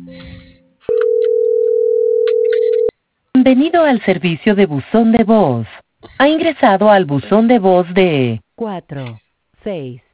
Bienvenido al servicio de buzón de voz. Ha ingresado al buzón de voz de 4, 6,